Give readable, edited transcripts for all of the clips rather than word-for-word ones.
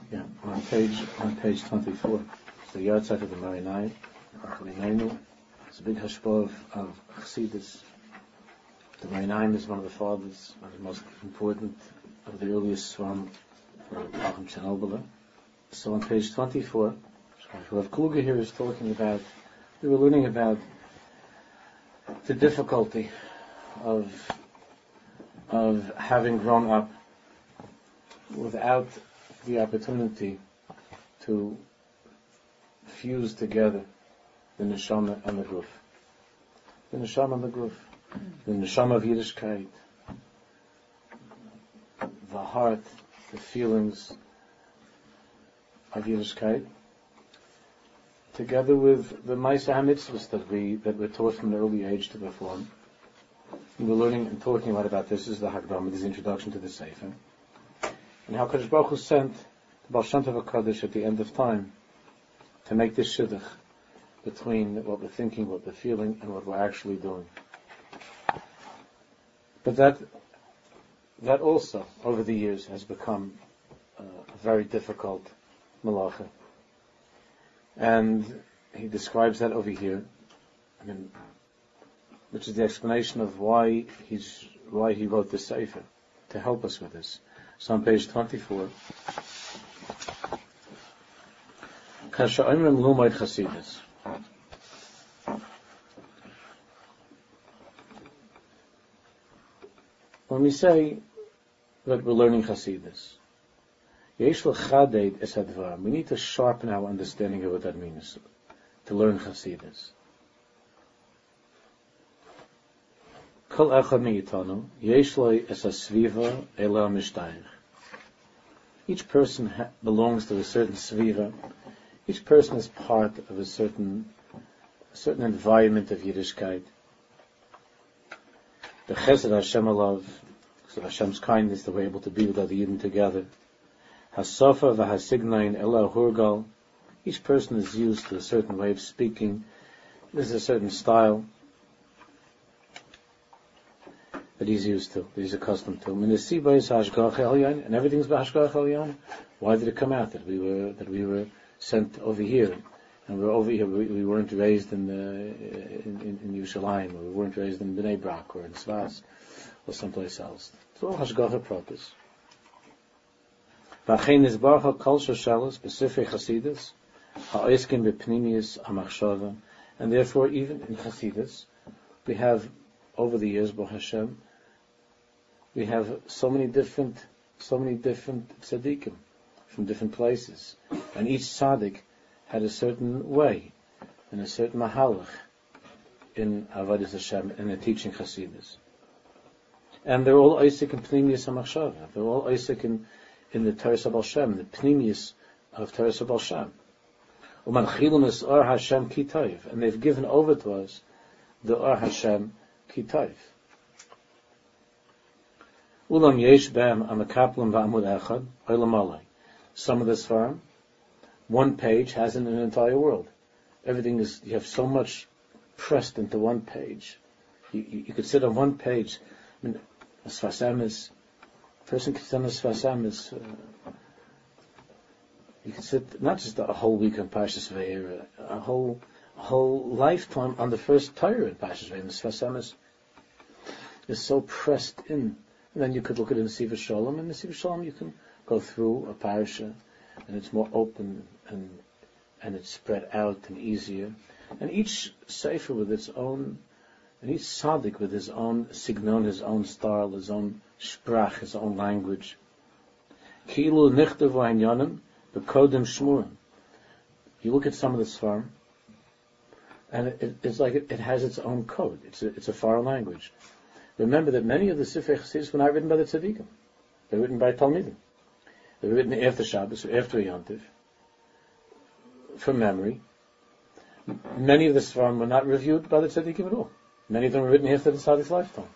Yeah, on page 24. It's the yard side of the Marinai. It's a big hashpah of Chassidus. The Marinai is one of the fathers, one of the most important of the earliest Swarm for Chacham Chernobyl. So on page 24, Rav Kluger here is talking about, we were learning about the difficulty of having grown up without the opportunity to fuse together the neshama and the gruf. The neshama and the gruf. The neshama of Yiddishkeit. The heart, the feelings of Yiddishkeit. Together with the Maaseh HaMitzvahs that we're taught from an early age to perform. And we're learning and talking a lot about this. This is the Hakdama, this is the introduction to the Sefer. And how Kadosh Baruch Hu sent the Baal Shem Tov HaKadosh at the end of time to make this shidduch between what we're thinking, what we're feeling, and what we're actually doing. But that also, over the years, has become a very difficult malacha. And he describes that over here, which is the explanation of why he wrote this sefer, to help us with this. So on page 24, Kasha Oimrim Lumoid Chasidus. When we say that we're learning Chasidus, Yesh l'chaded es hadvar. We need to sharpen our understanding of what that means, to learn Chasidus. Kol echad me'itanu, yesh lo es hasviva ela mishtayich. Each person belongs to a certain sviva. Each person is part of a certain environment of Yiddishkeit. The chesed Hashem alav, so Hashem's kindness, that we're able to be with other Yidden together. Hasofa v'hasignayin ela hurgal. Each person is used to a certain way of speaking. There's a certain style that he's used to, that he's accustomed to. And everything's b'hashgach elyon. Why did it come out that we were sent over here, and we're over here? We weren't raised in Yerushalayim, or we weren't raised in Bnei Brak, or in Svas, or someplace else. It's all hashgacha purpose. V'achein nizbarcha kol shoshalos b'sifrei Chasidus ha'oiskim b'pnimius ha'machshava. And therefore, even in Chasidus, we have, over the years, Baruch Hashem, we have so many different tzaddikim from different places, and each tzaddik had a certain way and a certain mahalach in Avodas Hashem and in teaching Chasidus. And they're all Isaac and Pnimius HaMachshava. They're all Isaac in the Teres HaBaal Shem, the Pnimius of Teres HaBaal Shem. U'manchilum es Or Hashem Kitayv, and they've given over to us the Or Hashem Kitayv. Ulam yesh b'hem amakaplim v'amud echad olam alay. Some of this farm, one page has an entire world. Everything is, you have so much pressed into one page. You could sit on one page. I mean, a Sfas Emes, a person could sit on a Sfas Emes. You could sit not just a whole week on Parshas Ve'er, a whole lifetime on the first Torah in Parshas Ve'er. The Sfas Emes is so pressed in. And then you could look at it in Siva Shalom, and in Siva Shalom you can go through a parasha, and it's more open, and it's spread out and easier. And each sefer with its own, and each tzaddik with his own signon, his own style, his own sprach, his own language. Kilu nichtav v'hanyanim b'kodem shmurim. You look at some of the svarim, and it's like it has its own code. It's a foreign language. Remember that many of the Sifrei Chasidus were not written by the tzaddikim. They were written by Talmidim. They were written after Shabbos or after Yom Tov, from memory. Many of the Sfarim were not reviewed by the tzaddikim at all. Many of them were written after the tzaddik's lifetime.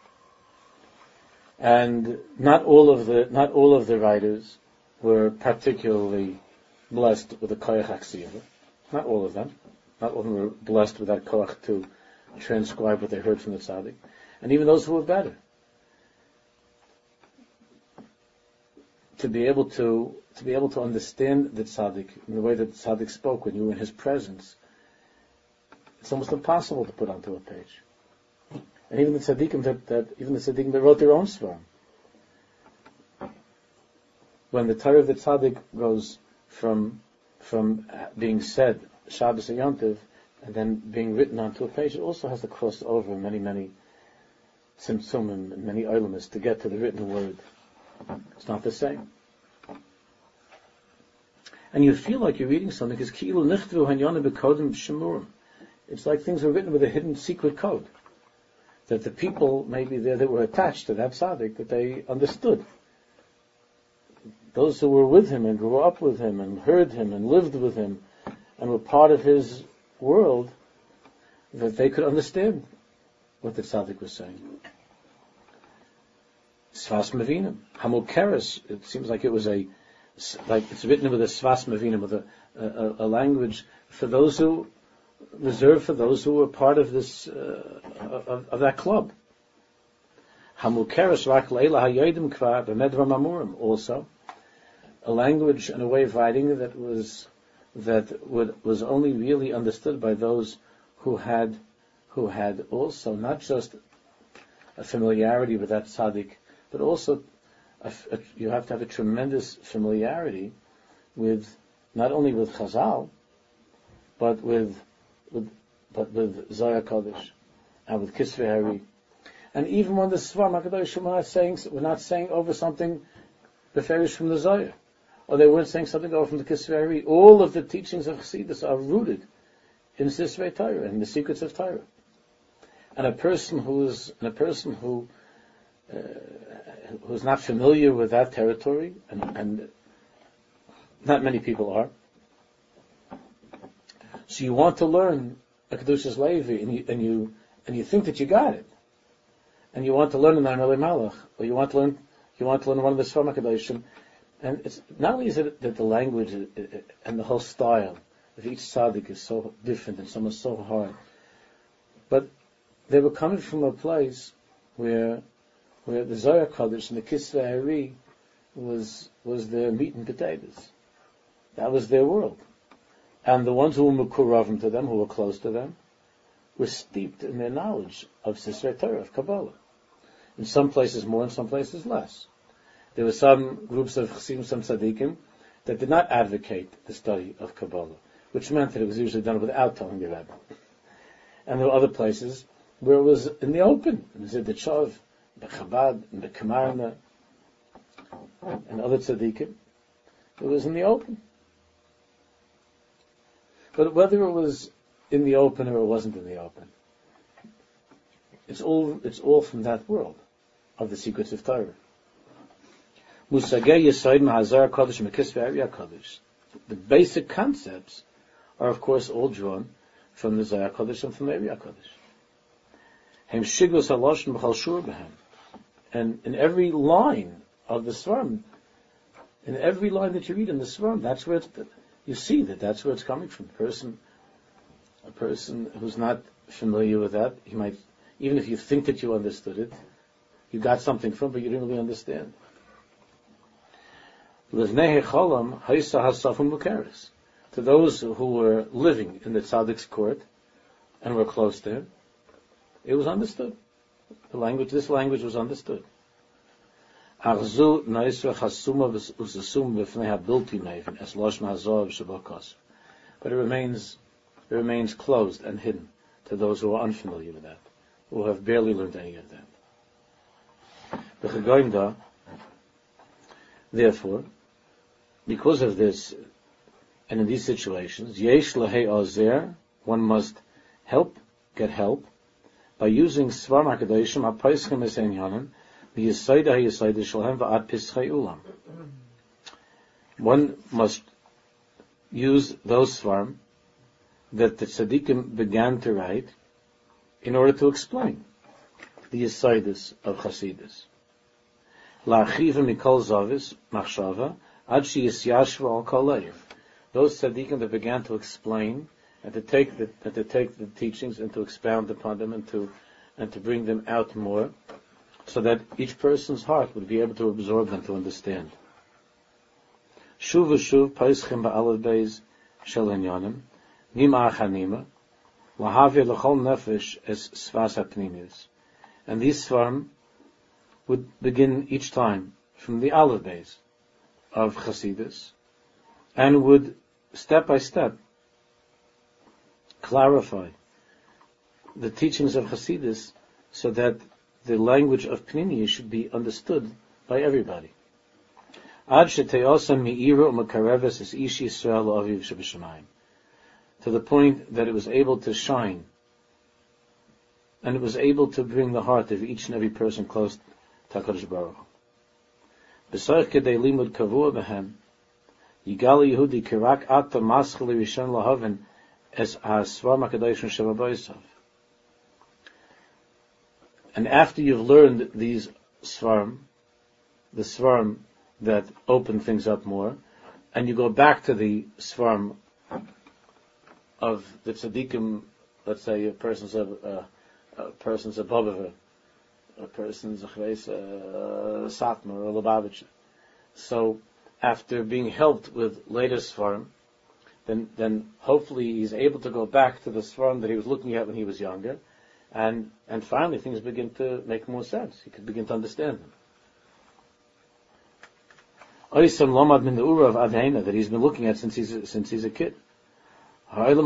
And not all of the writers were particularly blessed with a koyach haksiva. Not all of them. Not all of them were blessed with that koyach to transcribe what they heard from the tzaddik. And even those who were better. to be able to understand the tzaddik in the way that the tzaddik spoke when you were in his presence, it's almost impossible to put onto a page. And even the tzaddikim that wrote their own svarim, when the Torah of the tzaddik goes from being said Shabbos and Yom Tov and then being written onto a page, it also has to cross over many tzimtzum and many olamas to get to the written word. It's not the same. And you feel like you're reading something because ki'ilu nichtvu hanyana b'kodim shemurim. It's like things were written with a hidden secret code that the people maybe there that were attached to that tzaddik, that they understood. Those who were with him and grew up with him and heard him and lived with him and were part of his world, that they could understand what the tzaddik was saying. Svas Mevinim, Hamukeres. It seems like it was like it's written with a Svas Mevinim, with a language for those who reserved for those who were part of this of that club. Hamukeres rak leila hayodim kvar b'medvar mamurim. Also, a language and a way of writing that was only really understood by those who had also not just a familiarity with that tzaddik, but also you have to have a tremendous familiarity with not only with Chazal, but with Zohar Kodesh and with Kisvei Hari. And even when the Svarim HaKadosh we're not saying over something beferish from the Zohar, or they weren't saying something over from the Kisvei Hari. All of the teachings of Chassidus are rooted in Sisrei Torah and the secrets of Torah. And a person who's not familiar with that territory, and not many people are. So you want to learn a Kedushas Levi, and you think that you got it, and you want to learn an Arnei Malach, or you want to learn one of the Svarim HaKadoshim, and it's not only is it that the language and the whole style of each tzaddik is so different and some are so hard, but they were coming from a place where the Zohar Kodesh and the Kisvei Hari was their meat and potatoes. That was their world. And the ones who were Mekuravim to them, who were close to them, were steeped in their knowledge of Sisrei Torah, of Kabbalah. In some places more, in some places less. There were some groups of Chassidim, some Tzaddikim, that did not advocate the study of Kabbalah, which meant that it was usually done without telling the Rebbe. And there were other places where it was in the open, in Zidichov, the Chabad, and the Kamarna, and other tzaddikim. It was in the open. But whether it was in the open or it wasn't in the open, it's all from that world of the secrets of Torah. Musagei Yesod Ma'azar Kodesh Mekisvei Hari Kodesh. The basic concepts are, of course, all drawn from the Zohar Kodesh and from the Hari Kodesh. Hem Shigos Haloshon B'chal Shur B'hem. And in every line of the Svarim, in every line that you read in the Svarim, that's where you see that's where it's coming from. A person who's not familiar with that, he might, even if you think that you understood it, you got something from it, but you didn't really understand. To those who were living in the Tzaddik's court and were close to him, it was understood. This language was understood. But it remains closed and hidden to those who are unfamiliar with that, who have barely learned any of that. Therefore, because of this, and in these situations, one must get help, by using Svarim HaKadoshim HaPoischim Esenyanim V'Yisoda HaYisoda Shalhem V'Ad Pischei Ulam. One must use those Svarim that the Tzaddikim began to write in order to explain the Yisodas of Chasidus. La'achiva Mikol Zavis Machshava Ad Sheyisyashva Al Kol Leiv. Those Tzaddikim that began to explain and to take the teachings and to expound upon them and to bring them out more, so that each person's heart would be able to absorb them, to understand. Shuv v'shuv paischim ba'alav beis shel hinyanim, nima achanima, lahavir l'chol nefesh es svas hapnimius. And these svarim would begin each time from the Aleph base of Chassidus, and would step by step clarify the teachings of Chassidus so that the language of Pnimi should be understood by everybody. Ad sheteosa mi'iru u'makareves es ish Yisrael aviv sheb'shamayim, to the point that it was able to shine, and it was able to bring the heart of each and every person close to HaKadosh Baruch Hu. B'soich kedei limud kavua b'hem, yigal Yehudi kirak ata maschel rishon lahaven es ha'asvar makadoshim shevaboisav. And after you've learned these svarim, the svarim that open things up more, and you go back to the svarim of the tzaddikim, let's say a person's above a person's Satmar or Lubavitch. So after being helped with later svarim, then hopefully he's able to go back to the svarim that he was looking at when he was younger, and finally things begin to make more sense. He could begin to understand them. Oisam lomad min the ura of Adheina that he's been looking at since he's a kid. And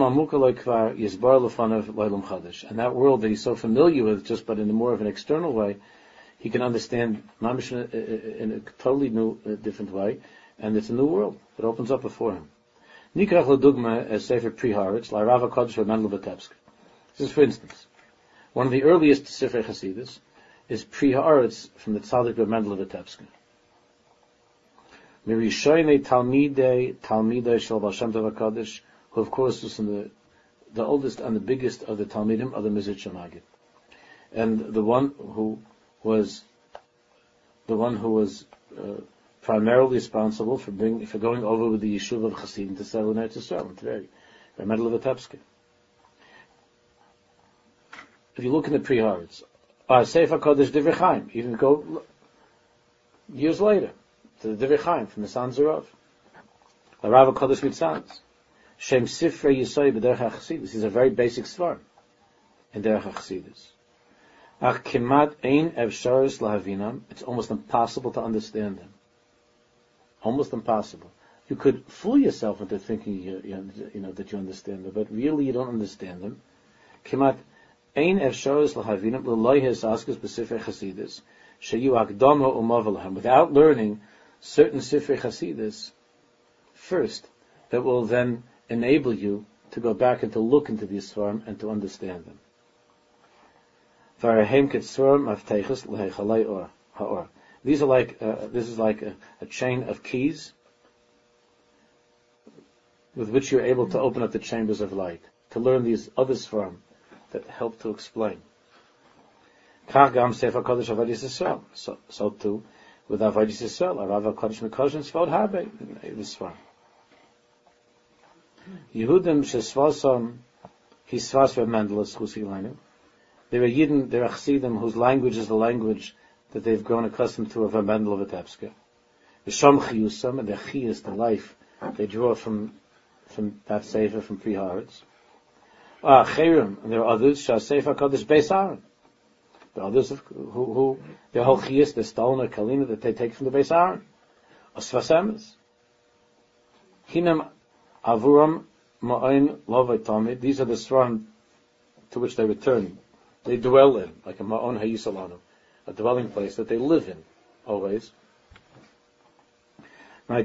that world that he's so familiar with, just but in a more of an external way, he can understand mamish in a totally new, different way, and it's a new world that opens up before him. Nikrach l'dugma as Sefer Pri Haaretz, L'Rav HaKodesh Mendel Vitebsk. This is, for instance, one of the earliest Sefer Hasidus is Pri Haaretz from the Tzaddik of Mendel Vitebsk. Mirishoynei Talmidei Shel Baal Shem Tov HaKodesh, who of course was the oldest and the biggest of the Talmidim of the Mizrach Shemagid, and the one who was primarily responsible for going over with the Yeshuv of Chasidim to settle in Eretz Yisrael, in Tveri, the Mendel of Vitebsk. If you look in the Pri Haaretz, Sefer Kodesh Divrei Chaim, even go years later to the Divrei Chaim from the Sanz Zerav, the Rav HaKodesh Mitzanz. Shem Sifrei Yisai b'derech HaChassidus. These are very basic svarim in derech HaChassidus. Ach kimat ein efsharis lahavinam. It's almost impossible to understand them. Almost impossible. You could fool yourself into thinking that you understand them, but really you don't understand them. Kimat ein efsharis lahavinam l'loy hesaskas b'sifrei Chassidus sheyu akdama u'mavalahem. Without learning certain Sifrei Chassidus first, that will then enable you to go back and to look into these svarim and to understand them. These are like this is like a chain of keys with which you're able to open up the chambers of light, to learn these other svarim that help to explain. So too with Avodas Yisrael, Rav HaKodesh Mikoshin Svod Habe this svarim. Yehudim shesvasam hisvas v'mendelis chusilanim. There are Yidden, there are Chassidim whose language is the language that they've grown accustomed to of a Mendel of Vitebsk. V'sham chiyusam, and their chi is the life they draw from that sefer from Pri Haaretz. Cherim, and there are others Sefer Kodesh Beis Aaron. There are others who their whole chi is the stone or kalina that they take from the Beis Aaron. Sfas emes. Hinam Avuram Ma'ain Lovay Tamid. These are the svarim to which they return. They dwell in, like a Ma'on Hayisalanu, a dwelling place that they live in, always. They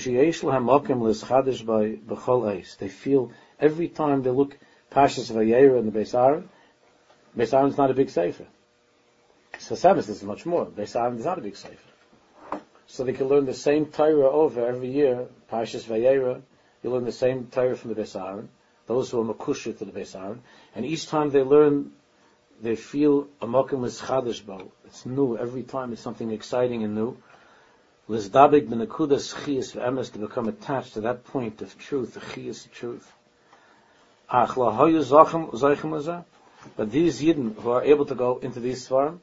feel every time they look Pashas Vayera in the Beis Aaron. Beis Aaron is not a big sefer. Sasamis is much more. Beis Aaron is not a big sefer. So they can learn the same Torah over every year, Pashas Vayera. You learn the same Torah from the Beis Aaron, those who are makusher to the Beis Aaron, and each time they learn, they feel a mokim is chadash bo. It's new. Every time it's something exciting and new. Lizdabik b'nekudas chiyas v'emes, to become attached to that point of truth, the chiyas of truth. Ach lahoyu zachem lazeh. But these Yidden who are able to go into these svarim,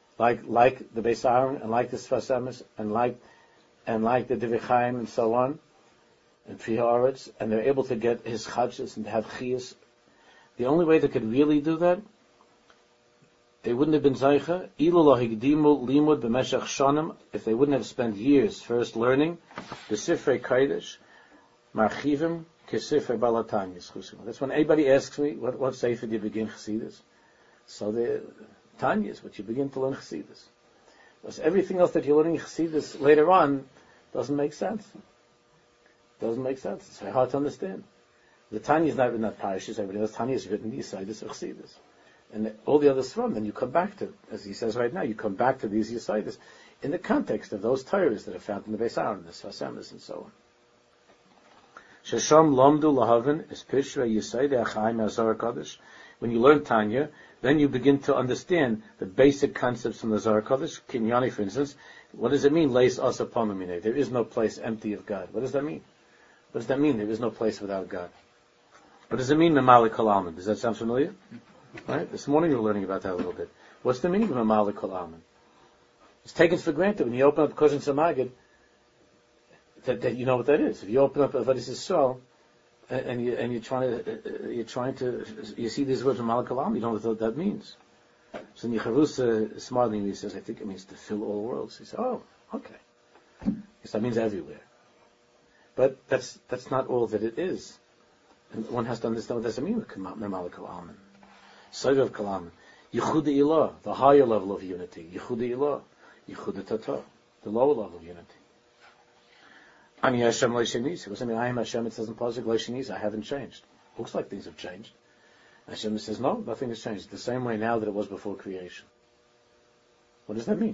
like the Beis Aaron, and like the Sfas Emes, and like the Divrei Chaim, and so on, and Pri Haaretz, and they're able to get his chadshus and to have chiyas. The only way they could really do that, they wouldn't have been Zaycha, Ilu lo higdimu limud b'meshach shanim, if they wouldn't have spent years first learning the Sifrei Kodesh, marchivim kesifrei balatanyas chusim. That's when anybody asks me, what sefer do you begin Chassidus? So the Tanyas, what you begin to learn Chassidus. Because everything else that you're learning Chassidus later on doesn't make sense. Doesn't make sense. It's very hard to understand. The Tanya is not written at Parashas, everything else. Tanya is written in the Yisaitis of Chassidus. And all the others from, then you come back to, as he says right now, you come back to these Yisaitis in the context of those Torahs that are found in the Beis Aaron, the Sfas Emes, and so on. Shesham lomdu lahavin is pishra Yisaidei achaim azar kadosh. When you learn Tanya, then you begin to understand the basic concepts from the Zohar Kodesh. Kinyani, for instance, what does it mean? Leis asa pomamine. There is no place empty of God. What does that mean? What does that mean? There is no place without God. What does it mean? Memali kol almin. Does that sound familiar? Right? This morning we were learning about that a little bit. What's the meaning of Memali kol almin? It's taken for granted when you open up Koshen Samagid that you know what that is. If you open up Avodas Yisrael and you're trying to you see these words Memali kol almin, you don't know what that means. So Nicharusa is smart than me. He says, I think it means to fill all worlds. He says, oh, okay. Yes, that means everywhere. But that's not all that it is. And one has to understand what does it mean, Memali kol almin. Sovev kol almin. Yichud Ilah, the higher level of unity. Yichud Ilah. Yichud Tata, the lower level of unity. Ani Hashem Leishanis. It doesn't mean I am Hashem. It says in Pasuk Leishanis, I haven't changed. Looks like things have changed. Hashem says, no, nothing has changed. The same way now that it was before creation. What does that mean?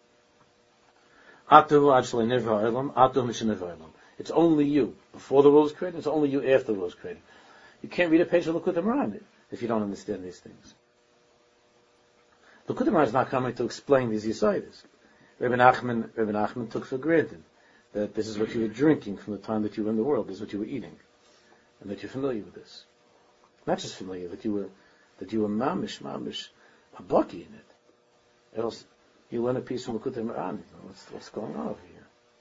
It's only you. Before the world was created, it's only you after the world was created. You can't read a page of Likutei Moharan if you don't understand these things. Likutei Moharan is not coming to explain these Yisaitis. Rabbi Nachman took for granted that this is what you were drinking from the time that you were in the world. This is what you were eating. And that you're familiar with this. Not just familiar, that you were mamish, a bucky in it. Else, you learn a piece from Likutei Moharan. What's going on over here?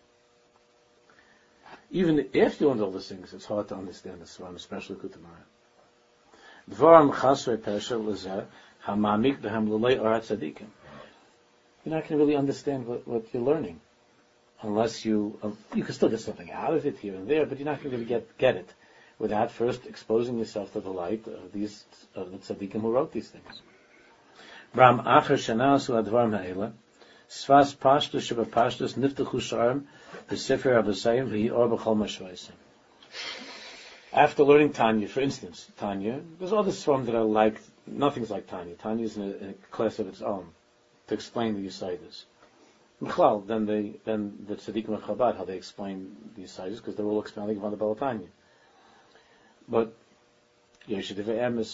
Even after you learn all these things, it's hard to understand this one, especially Likutei Moharan. Dvaram chasrei pesha lezeh hamamik b'hem l'lei arat tzadikim. You're not going to really understand what you're learning, unless you can still get something out of it here and there, but you're not going to really get it without first exposing yourself to the light of the tzaddikim who wrote these things. Ram acher shenasu advar ma'ela sfas pashtus sheba pashtus niftachu sharim b'sefer abasayim v'hi or b'chol mashvaisim. After learning Tanya, for instance, there's other svarim that are like, nothing's like Tanya. Tanya is in a class of its own to explain the Yisaitis. Mechlal, then the tzaddikim of Chabad, how they explain the Yisaitis, because they're all expounding upon the Balatanya. But Yeshua Emes,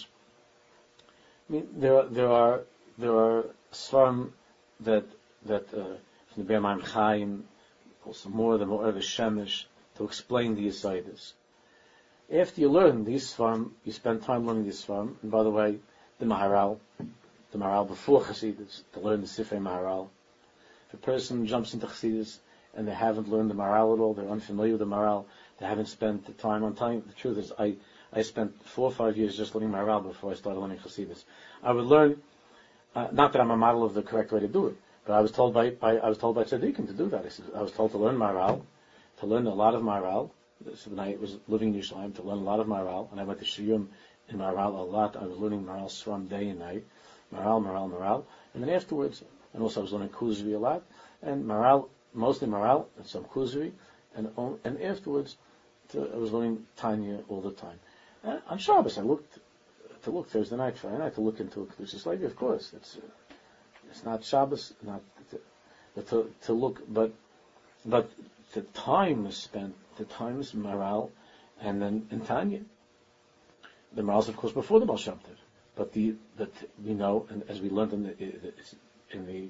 I mean, there are svarim that from the Be'er Maim Chaim, also more than Mo'er Shemesh, to explain the Yisaitis. After you learn these svarim, you spend time learning these svarim. And by the way, the Maharal before Chassidus, to learn the Sifrei Maharal. If a person jumps into Chassidus and they haven't learned the Maharal at all, they're unfamiliar with the Maharal, they haven't spent the time. I'm telling you the truth is, I spent 4 or 5 years just learning Maharal before I started learning Chassidus. I would learn, not that I'm a model of the correct way to do it, but I was told by tzaddikim to do that. I was told to learn Maharal, to learn a lot of Maharal. So when I was living in Yerushalayim, to learn a lot of Maharal, and I went to Shiurim in Maharal a lot. I was learning Maharal Sram day and night, Maharal, and then afterwards, and also I was learning Kuzri a lot, and Maharal, mostly Maharal, and some Kuzri, and afterwards, I was learning Tanya all the time. And on Shabbos, I looked Thursday night, Friday night, to look into a Kedusha Levi. Of course, it's not Shabbos, to look, but the time is spent. The time is Maharal, and then in Tanya. The Maharal is, of course, before the Baal Shem Tov. But we know, and as we learned in the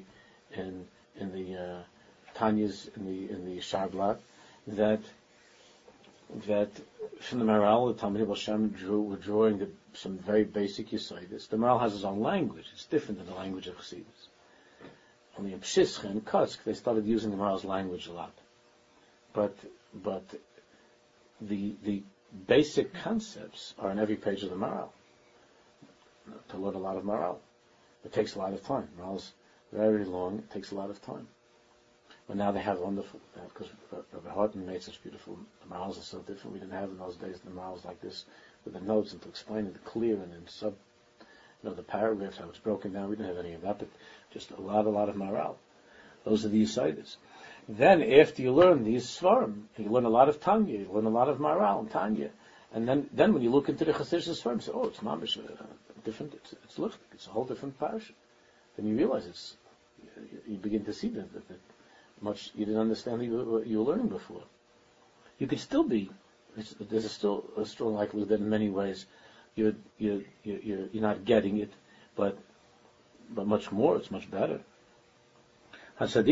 Tanyas in the Sharblat, that from the Maharal, the Talmidei Baal Shem were drawing some very basic Yisaitis. The Maharal has his own language. It's different than the language of Chassidus. Only in Pshischa and Kotsk, they started using the Maharal's language a lot. But the basic concepts are in every page of the Maharal. To learn a lot of Maharal, it takes a lot of time. Maharal's very long. It takes a lot of time. But now they have wonderful, because Rabbi Hartman made such beautiful Maharals are so different. We didn't have in those days the Maharals like this with the notes and to explain it clear and in the paragraphs, how it's broken down. We didn't have any of that, but just a lot of Maharal. Those are the Yisaitis. Then after you learn these Svarim, you learn a lot of Tanya, you learn a lot of Maharal and Tanya, and then when you look into the Chassidish Svarim, you say, oh, it's mamish different. It's a whole different parasha. Then you realize you begin to see that much you didn't understand what you were learning before. You could still be. There's still a strong likelihood that in many ways you're not getting it, but much more. It's much better. Those early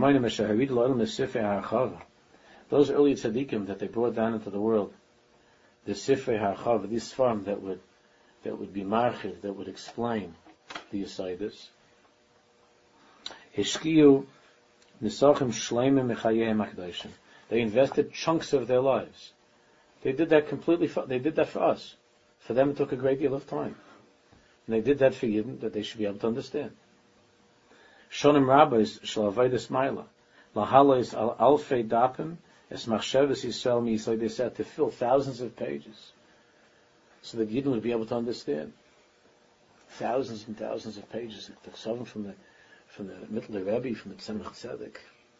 tzaddikim that they brought down into the world, the Sifrei HaChav, this form that would be marchiv, that would explain the Yisaitis. Hishkiyu nisachim shleimim mechayei makdashim. They invested chunks of their lives. They did that completely. They did that for us. For them, it took a great deal of time, and they did that for Yidden that they should be able to understand. Shonim rabbis shel avodas maila lahalos al alfei dapim es machshavas Yisrael miYisrael. They said to fill thousands of pages, so that Yidden would be able to understand. Thousands and thousands of pages. The Ksavim from the Mittler Rebbe, from the Tzemach Tzedek.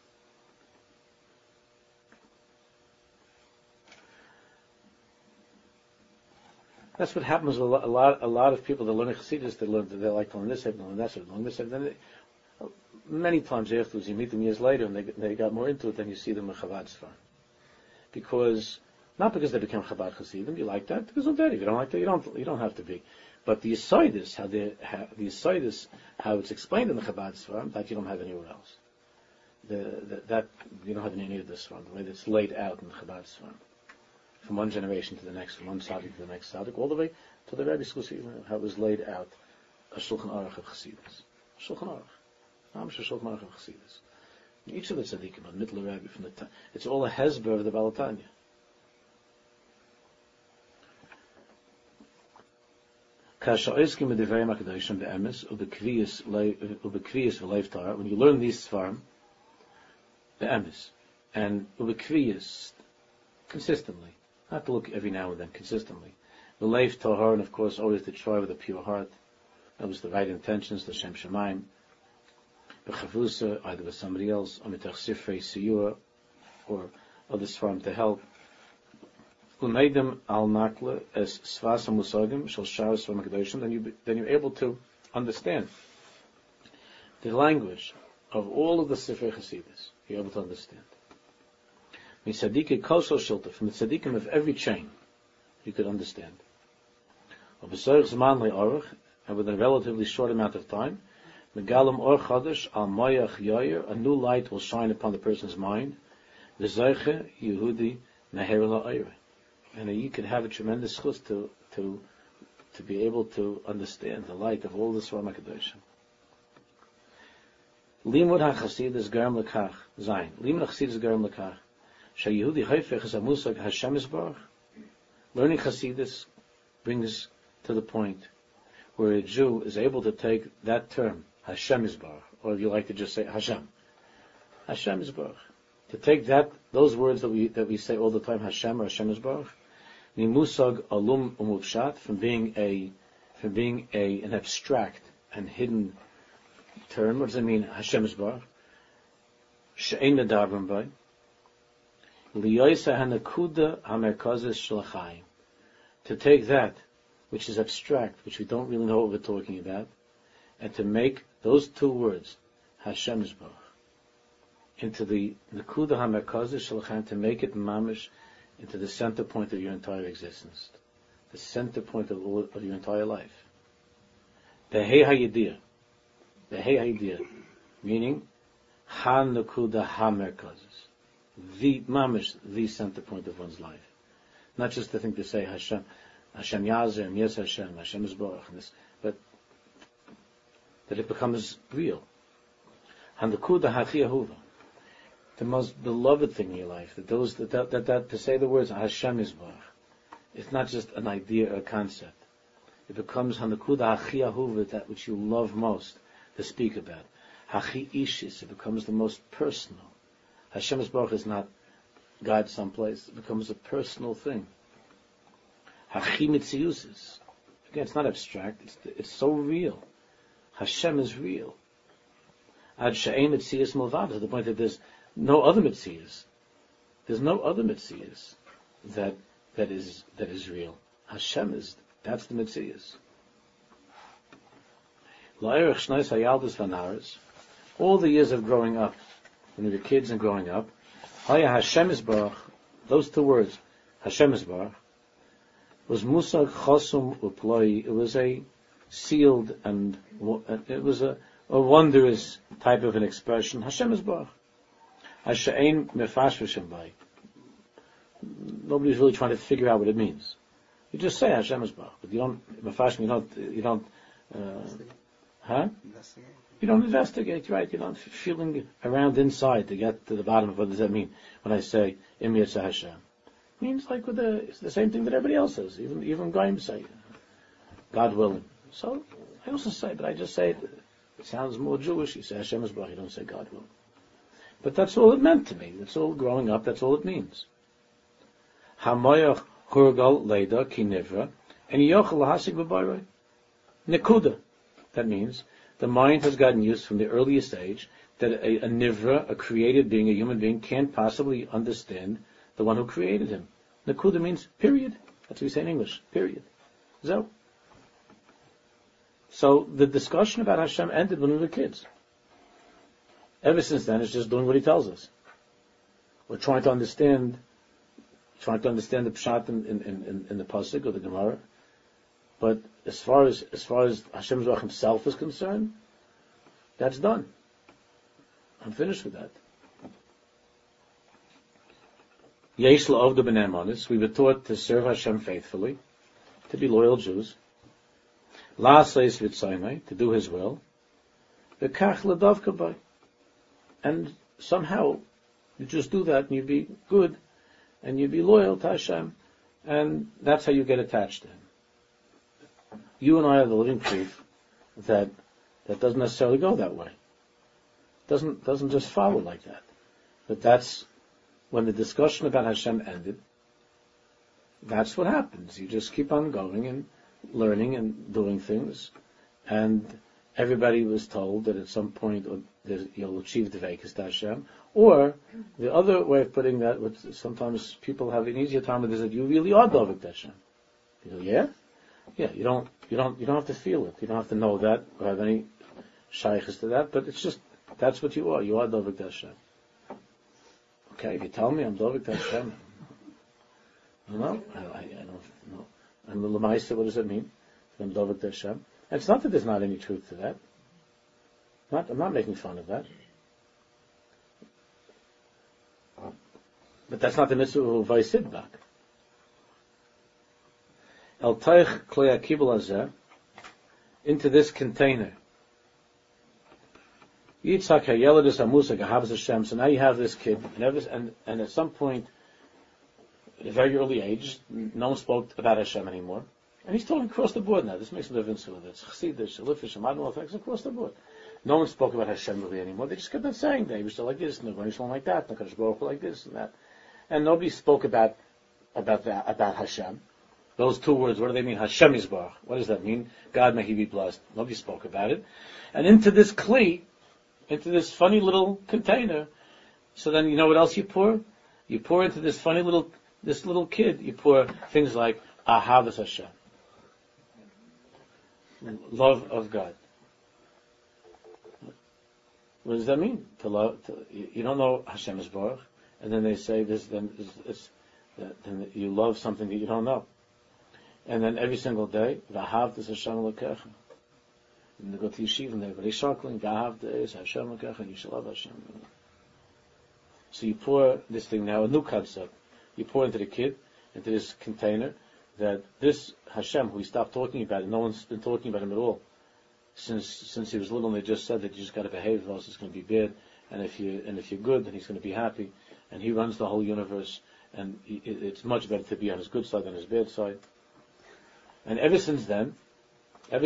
That's what happens with a lot of people that learn Chassidus. They like to learn this, they learn that, they learn this. Then many times afterwards, you meet them years later, and they got more into it than you see them in Chabad Sfar. Not because they became Chabad Chassidim, you like that, because of that. If you don't like that, you don't have to be. But the Yisaitis, how it's explained in the Chabad Sfar, that you don't have anywhere else. That you don't have in any of this Sfar, the way that's laid out in the Chabad Sfar. From one generation to the next, from one tzaddik to the next tzaddik, all the way to the Rebbe's Chassidus, how it was laid out, a Shulchan Aruch of Chassidus. Shulchan Aruch. Mamish a Shulchan Aruch of Chassidus. Each of the tzaddikim, the Mittler Rebbe, it's all a hezber of the Baal Tanya. When you learn these Sfarim, the emes, and ubekviyas, consistently, not to look every now and then, consistently. The leif tahar, and of course always to try with a pure heart. That was the right intentions, the Shem Shemaim. B'chavusa, either with somebody else, amitach sifrei siyua, or other Sfarim to help. Umeidem al nakla as svasa musagim shal sharas from Hakadoshim. Then you're able to understand the language of all of the Sifrei Chasidus. You're able to understand. Misadike kosel shilta, from the tzaddikim of every chain, you could understand. And within a relatively short amount of time, megalim or chadash al mayach yair, a new light will shine upon the person's mind. V'zayche Yehudi meher la'ayre. And you could have a tremendous chus to be able to understand the light of all the Sfarim HaKadoshim. Limud HaChasidus Garem Lekach Zayin. Limud HaChasidus Garem Lekach. Sheyehudi Haifech is a musag Hashem Yisbarach. Learning Chasidus brings to the point where a Jew is able to take that term, Hashem Yisbarach, or if you like to just say Hashem Yisbarach, to take those words that we say all the time, Hashem or Hashem Yisbarach, the musag alum umuvshat, from being an abstract and hidden term. What does it mean? Hashem Yisbarach. She'ein medarbim by. Liyoisa hanakuda hamerkazes shalachayim. To take that which is abstract, which we don't really know what we're talking about, and to make those two words, Hashem Yisbarach, into the nakuda hamerkazes shalachayim, to make it mamish into the center point of your entire existence, the center point of your entire life. The Hei HaYidiyah, meaning Ha-Nakuda Ha-Merkazes, the mamish, the center point of one's life. Not just the thing to say Hashem Yazer, and yes Hashem Yisbarach, but that it becomes real. Ha-Nakuda Ha-Chi Ahuva. the most beloved thing in your life, that to say the words Hashem Yisbarach, it's not just an idea or a concept. It becomes Hanakuda Hachi Ahuva, that which you love most to speak about. Hachi Ishis, it becomes the most personal. Hashem Yisbarach is not God someplace, it becomes a personal thing. Hachi Mitziusis, again, it's not abstract, it's so real. Hashem is real. Ad She'ein Mitzius Milvad, to the point that there's no other Mitzius. There's no other Mitzius that is real. Hashem is, that's the Mitzius. La'erech Shneis Hayaldus Vanaris, all the years of growing up, when we were kids and growing up, Haya Hashem Yisbarach, those two words, Hashem Yisbarach, was Musag Chosum Uploi. It was a sealed and it was a wondrous type of an expression. Hashem Yisbarach. Hashem Mefash V'Shem Bai. Nobody's really trying to figure out what it means. You just say Hashem Yisbarach, but you don't Mefash. You don't. You don't investigate, right? You're not feeling around inside to get to the bottom of what does that mean when I say Im Yitzah Hashem. It means like it's the same thing that everybody else says. Even Goyim say, God willing. So I also say, but I just say it sounds more Jewish. You say Hashem Yisbarach, you don't say God willing. But that's all it meant to me. That's all growing up. That's all it means. Hamoyach Hurgal Leida Ki Nivra and Yochel Lahasik B'Bayrei Nekuda. That means the mind has gotten used from the earliest age that a nivra, a created being, a human being, can't possibly understand the one who created him. Nakuda means period. That's what we say in English. Period. So the discussion about Hashem ended when we were kids. Ever since then, it's just doing what He tells us. We're trying to understand the pshat in the pasuk or the Gemara. But as far as Hashem Yisbarach Himself is concerned, that's done. I'm finished with that. Yesh la'ovda b'nei amanis. We were taught to serve Hashem faithfully, to be loyal Jews. La'asais v'tzaymai, to do His will. V'kach l'davka bai. And somehow you just do that, and you be good, and you be loyal to Hashem, and that's how you get attached to Him. You and I are the living proof that doesn't necessarily go that way. Doesn't just follow like that. But that's when the discussion about Hashem ended. That's what happens. You just keep on going and learning and doing things, and everybody was told that at some point you'll achieve the Dveikus to Hashem. Or the other way of putting that, which sometimes people have an easier time with, is that you really are Dovek to Hashem. You go, yeah. Yeah, you don't have to feel it. You don't have to know that or have any shaykhs to that. But it's just that's what you are. You are Dovek Hashem. Okay, if you tell me I'm Dovek Hashem, I don't know. And the Lamaisa, what does that mean? I'm Dovek Hashem. And it's not that there's not any truth to that. I'm not making fun of that. But that's not the mitzvah of Vaisidbak. El Taich Klei HaKibul Hazeh, into this container. Yitzhak HaYeledus HaMusag HaHavas Hashem. So now you have this kid, and at some point, at a very early age, no one spoke about Hashem anymore. And he's talking across the board now. This makes a difference whether it's Chassidish, Shalifish, Amadon, things across the board. No one spoke about Hashem really anymore. They just kept on saying they used to like this, and they're like that, and Nakadosh Baruch Hu like this and that. And nobody spoke about Hashem. Those two words, what do they mean? Hashem Yisbarach. What does that mean? God may He be blessed. Nobody spoke about it. And into this kli, into this funny little container, so then you know what else you pour? You pour into this little kid, you pour things like Ahavas Hashem. Love of God. What does that mean? To love, you don't know Hashem Yisbarach, and then they say this, then you love something that you don't know. And then every single day, V'ahavdas Hashem Elokecha. And they go to yeshiva and everybody's circling, V'ahavdas Hashem Elokecha, and you shall love Hashem. So you pour this thing now, a new concept. You pour into the kid, into this container, that this Hashem, who we stopped talking about, and no one's been talking about Him at all, since he was little, and they just said that you just got to behave, or else it's going to be bad, and if you're good, then He's going to be happy, and He runs the whole universe, and it's much better to be on His good side than His bad side. And ever since then, that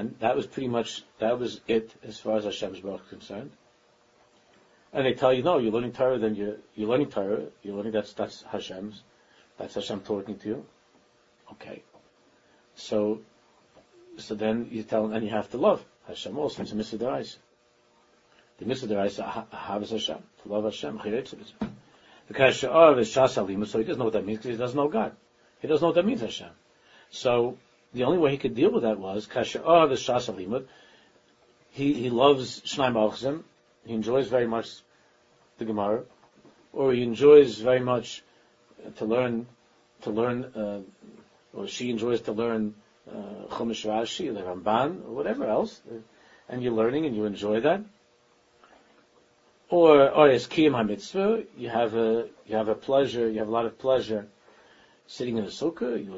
was it as far as Hashem's Baruch is concerned. And they tell you, no, you're learning Torah, then you're learning Torah, you're learning that's Hashem's, that's Hashem talking to you. Okay. So then you tell them, and you have to love Hashem also. It's a mitzvah d'oraisa. The mitzvah d'oraisa, Ahavas Hashem, to love Hashem, the Kasher is Shas Alima, so he doesn't know what that means because he doesn't know God. He doesn't know what that means, Hashem. So the only way he could deal with that was Kasher is Shas Alima. He loves Shnai Malchim. He enjoys very much the Gemara, or he enjoys very much to learn, or she enjoys to learn Chumash Rashi, the Ramban, or whatever else, and you're learning and you enjoy that. Or as Kiyam HaMitzvah, you have a pleasure, you have a lot of pleasure sitting in a sukkah. You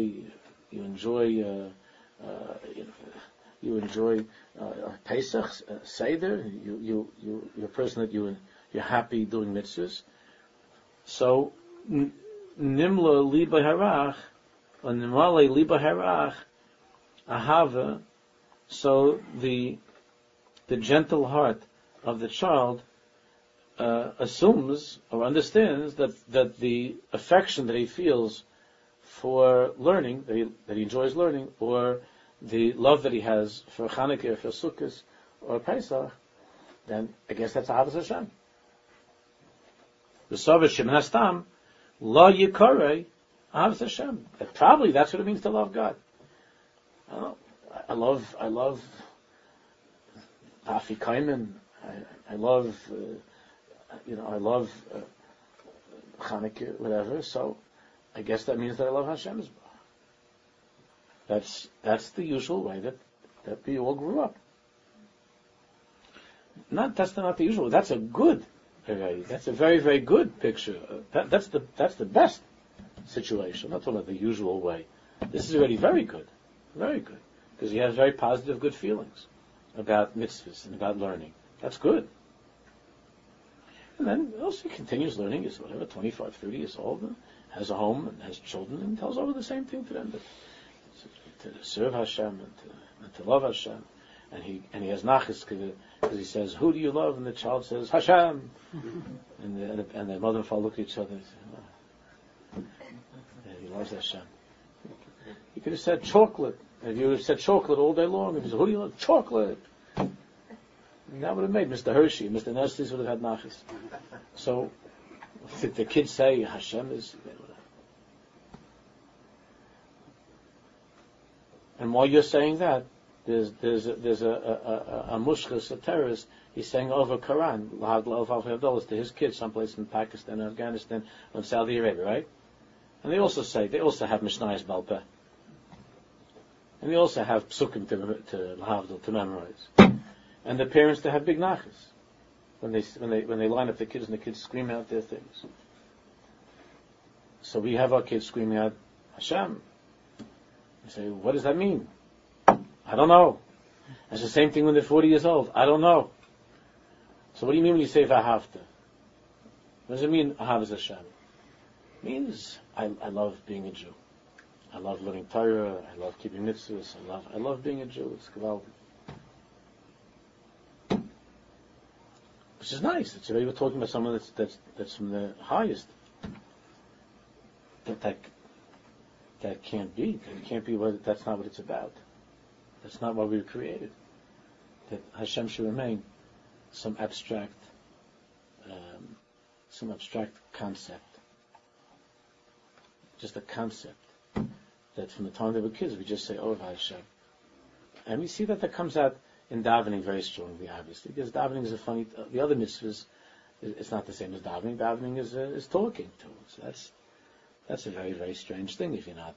enjoy Pesach, Seder. You're a person that you're happy doing mitzvahs. So Nimla Liba Harach, or Nimale Liba Harach, Ahava. So the gentle heart of the child assumes or understands that the affection that he feels for learning, that he enjoys learning, or the love that he has for Chanukah, for Sukkot, or Pesach, then I guess that's Ahavas Hashem. The Sovish Hastam, La Yikarei, Ahavas Hashem. Probably that's what it means to love God. I love Afi Kaiman. I love Chanukah, whatever. So I guess that means that I love Hashem. That's the usual way that we all grew up. That's not the usual. That's a good. That's a very, very good picture. That's the best situation. I'm not talking about the usual way. This is already very good, because he has very positive, good feelings about mitzvahs and about learning. That's good. And then also he continues learning. He's 25, 30 years old, and has a home and has children, and tells over the same thing to them, to serve Hashem and to love Hashem. And he has nachas because he says, "Who do you love?" And the child says, "Hashem." and the mother and father look at each other and say, "Oh." And he loves Hashem. He could have said chocolate. If you would have said chocolate all day long, if he said, "Who do you love?" Chocolate. And that would have made Mr. Hershey, Mr. Nestes would have had nachas. So the kids say Hashem is. And while you're saying that, there's a mushkas, a terrorist. He's saying over Quran, $1,200 to his kids, someplace in Pakistan, Afghanistan, or Saudi Arabia, right? And they also have Mishnayos Baal Peh, and they also have psukim to memorize. And the parents to have big nachas when they line up the kids and the kids scream out their things. So we have our kids screaming out Hashem. You say, what does that mean? I don't know. It's the same thing when they're 40 years old. I don't know. So what do you mean when you say Vahavta? What does it mean, Ahavas Hashem? It means I love being a Jew. I love learning Torah. I love keeping mitzvahs. I love being a Jew. It's gewaldig. Which is nice. It's already we're talking about someone that's from the highest. That can't be. That can't be. That's not what it's about. That's not why we were created. That Hashem should remain some abstract concept. Just a concept that from the time they were kids we just say, "Oh Hashem," and we see that comes out in davening very strongly, obviously, because davening is the other mitzvahs. It's not the same as davening. Davening is talking to. So that's a very, very strange thing if you're not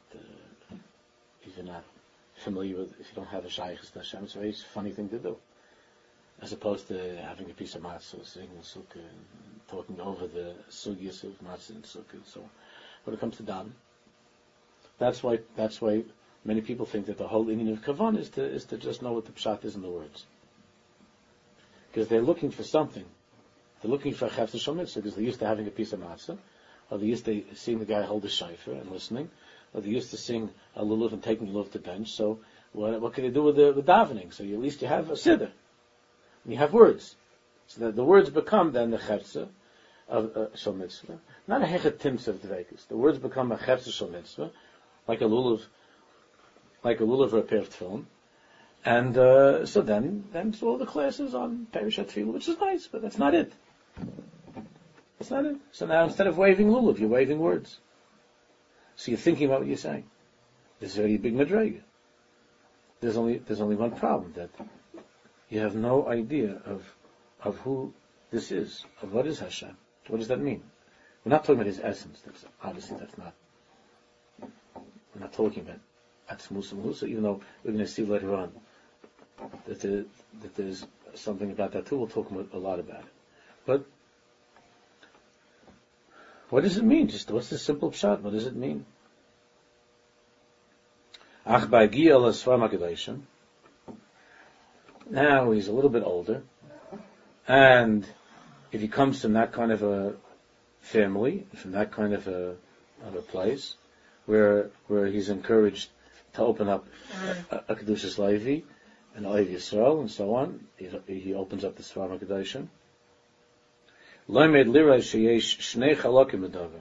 familiar with, if you don't have a shaykhus to Hashem. It's a very funny thing to do, as opposed to having a piece of matzah, sitting in sukkah, and talking over the sugyas of matzah and sukkah. So, when it comes to davening, that's why many people think that the whole inyan of kavan is to just know what the pshat is in the words, because they're looking for something They're looking for a chefzer shel mitzvah because they're used to having a piece of matzah, or they're used to seeing the guy hold a shofar and listening, or they're used to seeing a lulav and taking the lulav to bench. So what can they do with the davening? So at least you have a siddur. You have words. So that the words become then the chefzer of shel mitzvah. Not a hechet tims of dveikus. The words become a chefzer shel mitzvah, like a lulav or a pair of tefillin. And so then so all the classes on Parashat Tefillah, which is nice, but that's not it. That's not it. So now instead of waving lulav, you're waving words. So you're thinking about what you're saying. This is already a big madrega. There's only one problem, that you have no idea of who this is, of what is Hashem. What does that mean? We're not talking about His essence. Obviously, that's not. We're not talking about Atzmus Musa, even though we're going to see later on that there's something about that too. We'll talk a lot about it. But what does it mean? Just what's the simple pshat? What does it mean? Ach ba'gia l'svar makadashim. Now he's a little bit older, and if he comes from that kind of a family, from that kind of a place, where he's encouraged to open up a Kedushas Levi, and Levi Yisrael, and so on, he opens up the Svar HaKadoshim. Loimed liray sheyesh shnei chalakim medavar.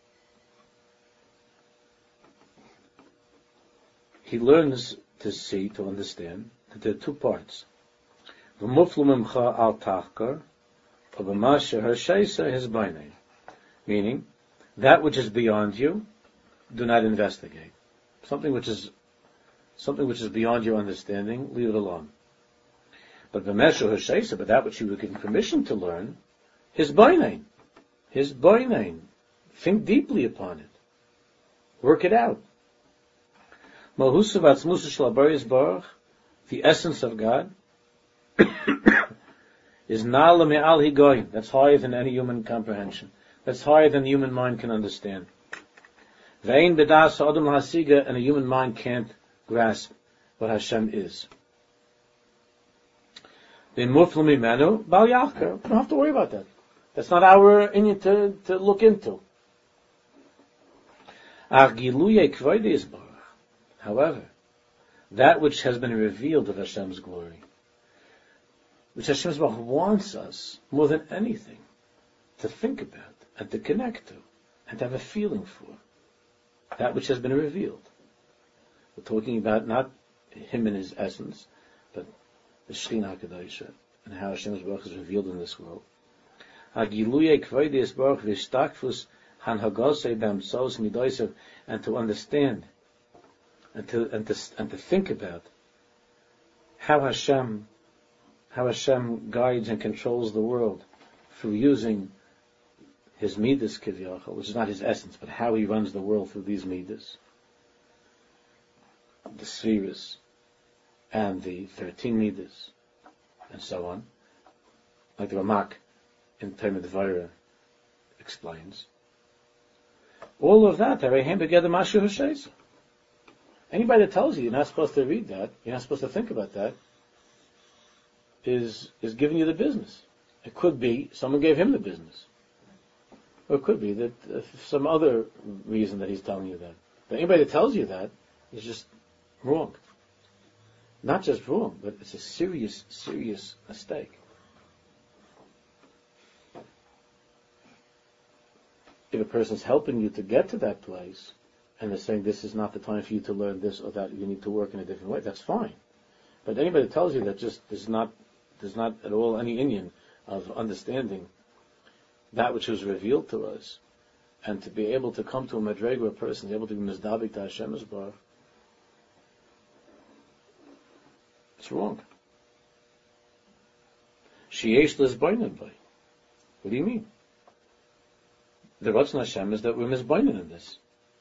He learns to see, to understand, that there are two parts. V'muflu mimcha al tachkar, v'ma sheher sheisa his beinei. Meaning, that which is beyond you, do not investigate. Something which is beyond your understanding, leave it alone. But that which you were given permission to learn, his beinei. Think deeply upon it. Work it out. The essence of God is na'ala me'al higoyim. That's higher than any human comprehension. That's higher than the human mind can understand. Ve'ein b'das ha'adam lahasiga, and a human mind can't grasp what Hashem is. Then muflu mimenu bal yachker. We don't have to worry about that. That's not our inyan to look into. However, that which has been revealed of Hashem's glory, which Hashem wants us more than anything to think about and to connect to and to have a feeling for, that which has been revealed. We're talking about not Him in His essence, but the Shekhinah HaKadosh and how Hashem's Baruch is revealed in this world. And to understand and to think about how Hashem guides and controls the world through using His midas kiviyachol, which is not His essence, but how He runs the world through these midas, the spheres and the 13 midas, and so on, like the Ramak in Talmud Devarim explains. All of that, anybody that tells you you're not supposed to read that, you're not supposed to think about that, is giving you the business. It could be someone gave him the business. Or it could be that some other reason that he's telling you that. But anybody that tells you that is just wrong. Not just wrong, but it's a serious, serious mistake. If a person's helping you to get to that place, and they're saying this is not the time for you to learn this or that, you need to work in a different way, that's fine. But anybody that tells you that just there's not at all any inyan of understanding that which was revealed to us, and to be able to come to a madrega where a person is able to be mizdabik to Hashem Yisbarach, it's wrong. Sheyesh l'zbainan by. What do you mean? The Ratzon Hashem is that we're mizbainan in this.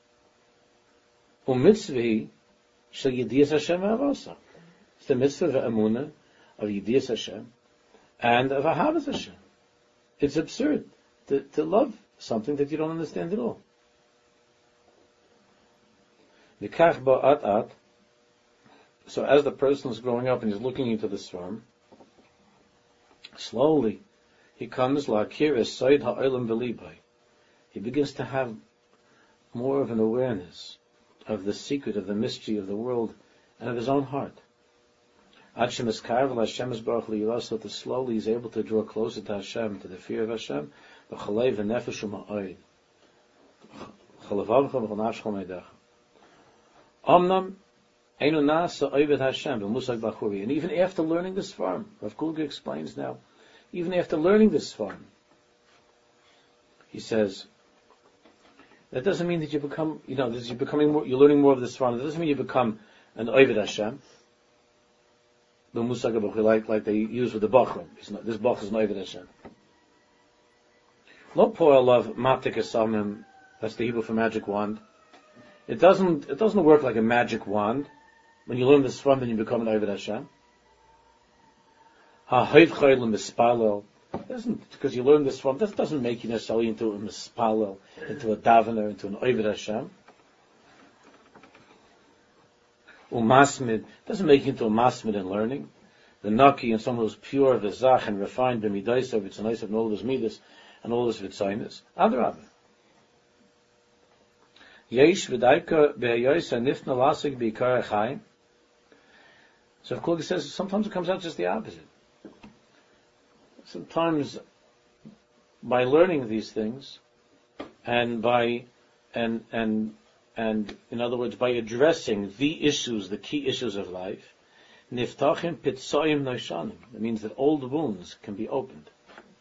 U'mitzvah shel yidiyas Hashem v'avasa. It's the mitzvah of emunah, of yidiyas Hashem, and of ahavas Hashem. It's absurd to love something that you don't understand at all. V'kach ba'at at. So as the person is growing up and he's looking into this form, slowly he comes la'akir es-soid ha'olam b'libai. He begins to have more of an awareness of the secret of the mystery of the world and of his own heart. Ad she'mizkarev l'Hashem yisbarach li'yirah, that slowly he's able to draw closer to Hashem, to the fear of Hashem. V'chalei v'nefesh u'ma'oid. Chalavavcha v'chanafsh chol Omnam einu nasa oived Hashem v'musag b'churi. And even after learning this form, Rav Kulger explains now, even after learning this form, he says, that doesn't mean that you become, that you're becoming more, you're learning more of this form. That doesn't mean you become an oived Hashem. The musag b'churi, like they use with the bachrim. This bach is an oived Hashem. Lo po'el love matik esamim. That's the Hebrew for magic wand. It doesn't work like a magic wand. When you learn this from, then you become an Oived Hashem. Ha'hoiv chaylim mispalel. Doesn't, because you learn this from, that doesn't make you necessarily into a mispalel, into a davener, into an Oived Hashem. Umasmid doesn't make you into a masmid in learning. The naki and someone who's pure, v'zach, and refined, b'midaisav, it's a nice of all of his midas, and all of his v'tzainis. Adrabah. Yesh v'daika be'yoysa nifna lasik b'ikar echayim. So if Kulga says sometimes it comes out just the opposite. Sometimes by learning these things and by and in other words by addressing the issues, the key issues of life, niftachim pitsoim noishanim. It means that old wounds can be opened.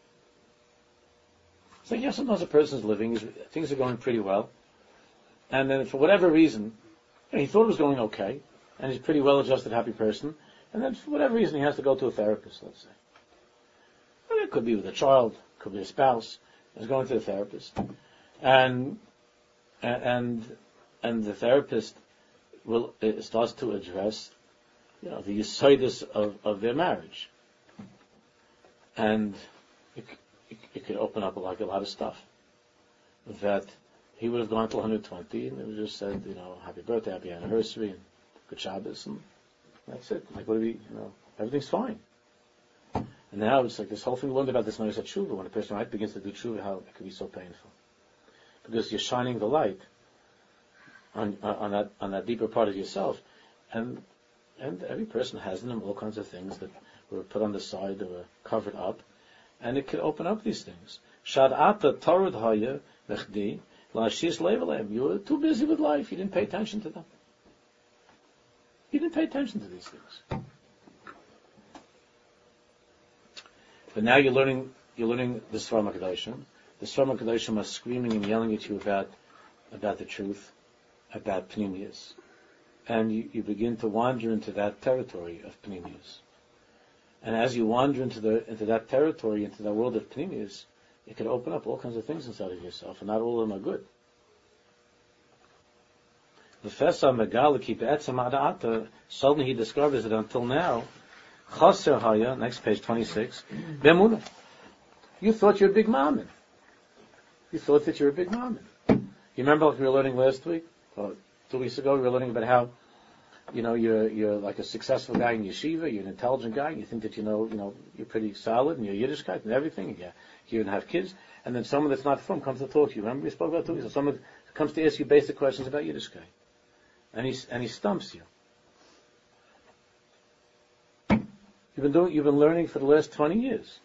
So sometimes a person's living, things are going pretty well, and then for whatever reason, he thought it was going okay, and he's a pretty well-adjusted, happy person, and then for whatever reason he has to go to a therapist, let's say. And it could be with a child, it could be a spouse, he's going to a therapist. And the therapist starts to address, the yisaidus of their marriage. And it could open up like a lot of stuff. That he would have gone till 120, and it would just said, happy birthday, happy anniversary, and good Shabbos, and that's it. Like, everything's fine. And now it's like this whole thing we learned about this when I said tshuva, when a person begins to do tshuva, how it can be so painful. Because you're shining the light on that deeper part of yourself, and every person has in them all kinds of things that were put on the side, that were covered up, and it can open up these things. Shad'ata tarud haya v'chdi la'ashis levelem. You were too busy with life. You didn't pay attention to them. You didn't pay attention to these things. But now you're learning the Svar HaKadoshim. The Svar HaKadoshim are screaming and yelling at you about the truth, about Pnimius. And you begin to wander into that territory of Pnimius. And as you wander into that territory, into that world of Pnimius, it can open up all kinds of things inside of yourself, and not all of them are good. Suddenly he discovers that until now, Chaser Haya, next page 26, Bemuna. You thought you're a big mammon. You thought that you're a big mammon. You remember like we were learning last week, or 2 weeks ago, we were learning about how, you're like a successful guy in yeshiva, you're an intelligent guy, you think that you're pretty solid, and you're Yiddishkeit and everything, and you even have kids, and then someone that's not from comes to talk to you. Remember we spoke about 2 weeks ago? Someone comes to ask you basic questions about Yiddishkeit. And he stumps you. You've been learning for the last 20 years.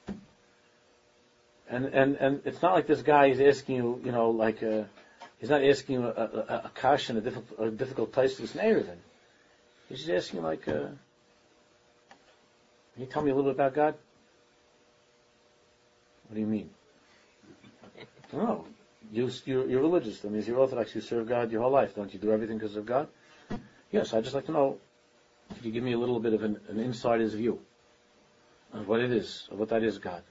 And it's not like this guy is asking you, he's not asking you a kash in a difficult place to snare in. He's just asking you can you tell me a little bit about God? What do you mean? No. You're religious. That means you're Orthodox. You serve God your whole life. Don't you do everything because of God? Yes, I'd just like to know, could you give me a little bit of an insider's view of what it is, of what that is, God?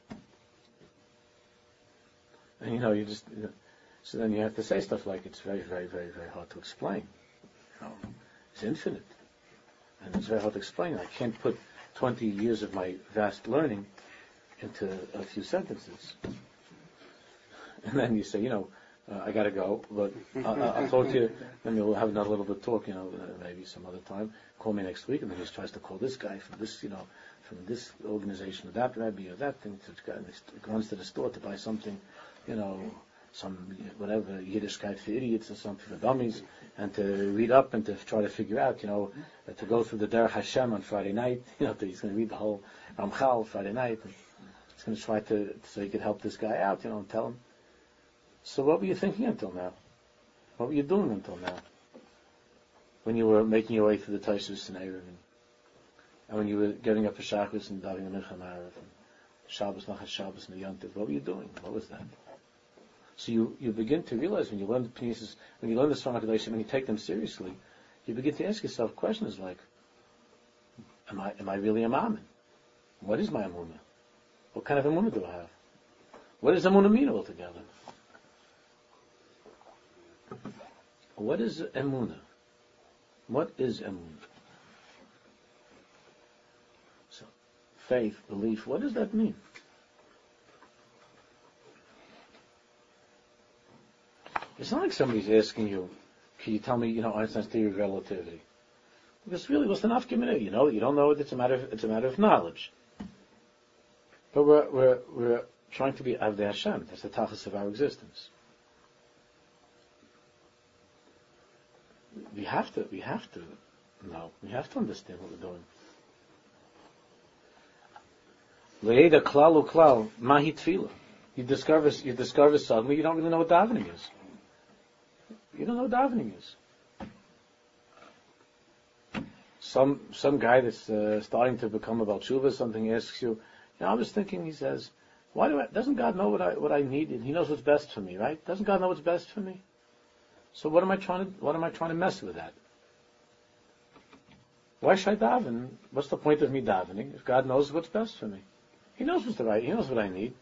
And so then you have to say stuff like, it's very, very, very, very hard to explain. It's infinite. And it's very hard to explain. I can't put 20 years of my vast learning into a few sentences. And then you say, I got to go, but I'll talk to you, and we'll have another little bit of talk, maybe some other time. Call me next week, and then he tries to call this guy from this, from this organization, or that rabbi, or that thing. He runs to the store to buy something, some whatever Yiddishkeit for idiots or something for dummies, and to read up and to try to figure out, to go through the Derech Hashem on Friday night. That he's going to read the whole Ramchal Friday night. And he's going to try so he could help this guy out, and tell him. So what were you thinking until now? What were you doing until now? When you were making your way through the Taisvus and Erev, and when you were getting up for Shachris and Daving the Mincha Marav, and Shabbos, Nachas Shabbos, and the Yontif, what were you doing? What was that? So you begin to realize when you learn the pieces, when you learn the Sfar HaKadoshim, when you take them seriously, you begin to ask yourself questions like, am I really a Ma'amin? What is my Amunah? What kind of Amunah do I have? What does Amunah mean altogether? What is Emunah? What is Emunah? So, faith, belief, what does that mean? It's not like somebody's asking you, can you tell me, Einstein's theory of relativity? Because really, what's the nafka? You don't know it, it's a matter of knowledge. But we're trying to be Avdei Hashem. That's the tachlis of our existence. We have to know. We have to understand what we're doing. Le'eda klal uklal mahi tefillah. You discover suddenly you don't really know what davening is. You don't know what davening is. Some guy that's starting to become a Baal Tshuva, something asks you, I was thinking, he says, doesn't God know what I need? And He knows what's best for me, right? Doesn't God know what's best for me? So what am I trying to mess with that? Why should I daven? What's the point of me davening if God knows what's best for me? He knows He knows what I need.